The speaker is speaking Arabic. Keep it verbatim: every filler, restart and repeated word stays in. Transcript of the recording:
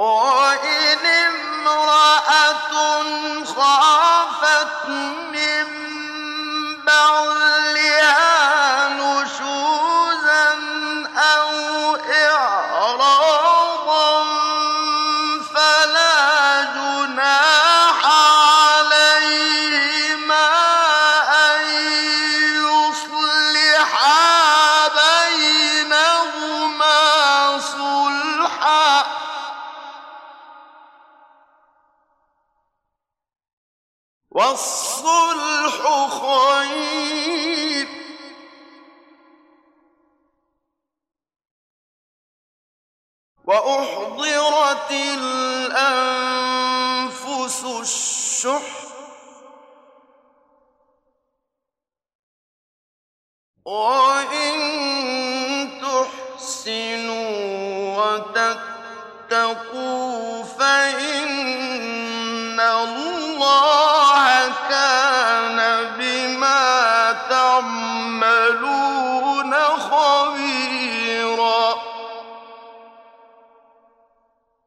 وَإِنِ امْرَأَةٌ خَافَتْ مِن بَعْلِهَا نُشُوزًا أَوْ إِعْرَاضًا فَلَا جُنَاحَ عَلَيْهِمَا أَن يُصْلِحَا بَيْنَهُمَا صُلْحًا ۚ وَالصُّلْحُ خَيْرٌ ۗ وَأُحْضِرَتِ الْأَنفُسُ الشُّحَّ ۚ وَإِن تُحْسِنُوا وَتَتَّقُوا فَإِنَّ اللَّهَ كَانَ بِمَا تَعْمَلُونَ خَبِيرًا.